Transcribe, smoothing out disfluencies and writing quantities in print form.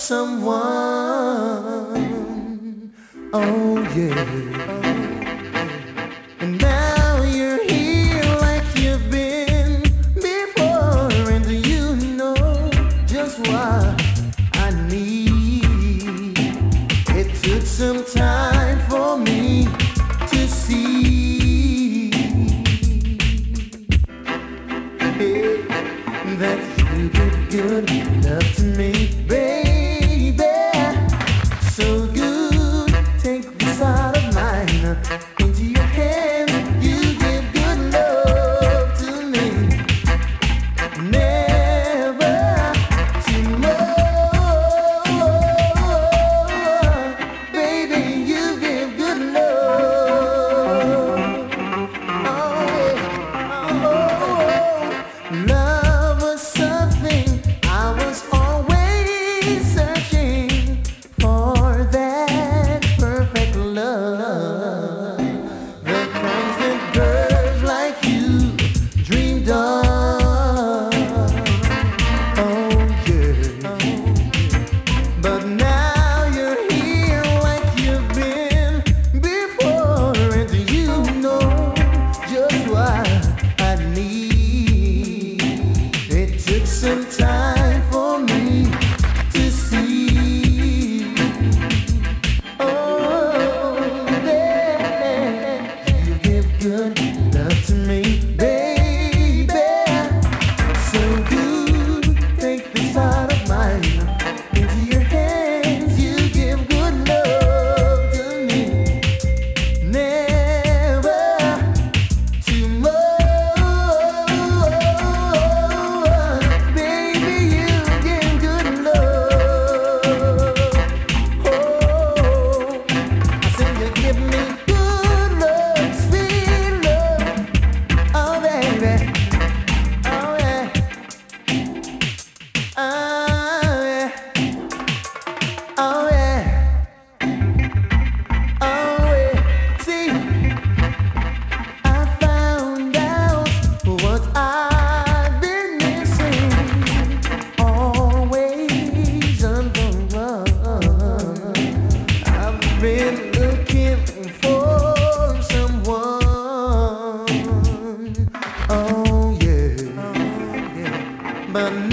someone. Oh yeah. And now you're here like you've been before, and you know just what I need. It took some time for me to see, hey, that you give good love to me, baby. So good, take this heart of mine into your hands. You give good love to me, never tomorrow. Baby, you give good love. Oh, love was something I was always searching for, that perfect love, the constant girls like you dreamed of. Oh yeah. But now you're here like you've been before, and you know just what I need. It took some time for me to see. Oh, that you give good love to me, baby. So good, take this heart of mine into your hands. You give good love to me, never tomorrow. Baby, you give good love. Oh, I say you give me good love, sweet love. Oh, baby. Oh, yeah. Oh, yeah. Oh, yeah. Oh, yeah. See, I found out what I've been missing, always on the run. I've been looking for someone. Oh yeah. But